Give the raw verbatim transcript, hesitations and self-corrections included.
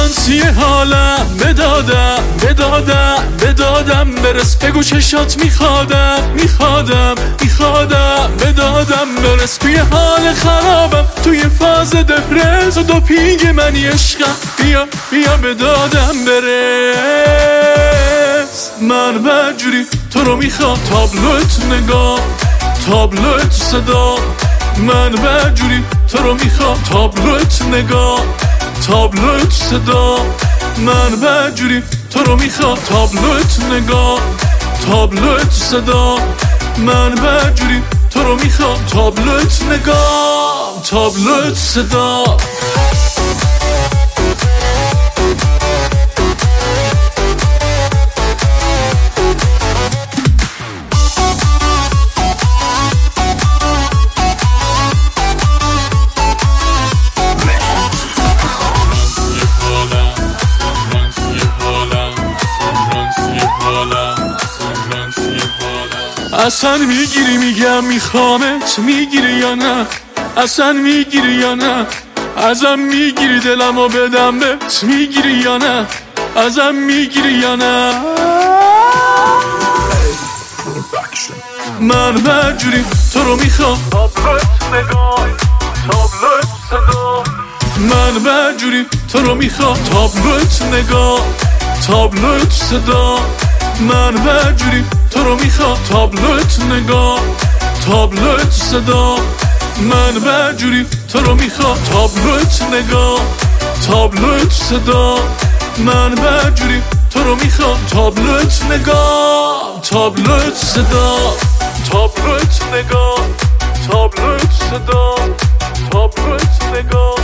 رانسی حالم بدادم بدادم بدادم برس بگو چشات میخوادم میخوادم میخوادم بدادم برس توی حال خرابم توی فاز دپرس و دوپینگ منی عشقم بیا بیا بدادم برس من بدجوری تو رو میخوام تابلوت نگاه تابلوت صدا من بدجوری تو رو میخوام تابلوت نگاه تابلوت صدا من بدجوری تو رو میخوام تابلوت نگاه تابلوت صدا من بدجوری تو رو میخوام تابلوت نگاه تابلوت صدا اصلا میگیری میگم میخوامت میگیری یا نه اصلا میگیری یا نه ازم میگیری دلمو بدم بهت میگیری یا نه ازم میگیری یا نه من بدجوری تو رو میخوام تابلوت نگاه تابلوت صدا من بدجوری تو رو میخوام تابلوت نگاه تابلوت صدا من بدجوری تو رو میخوام تابلوت نگاه تابلوت صدا من بدجوری تو رو میخوام تابلوت نگاه تابلوت صدا من بدجوری تو رو میخوام تابلوت نگاه تابلوت صدا تابلوت نگاه تابلوت صدا تابلوت نگاه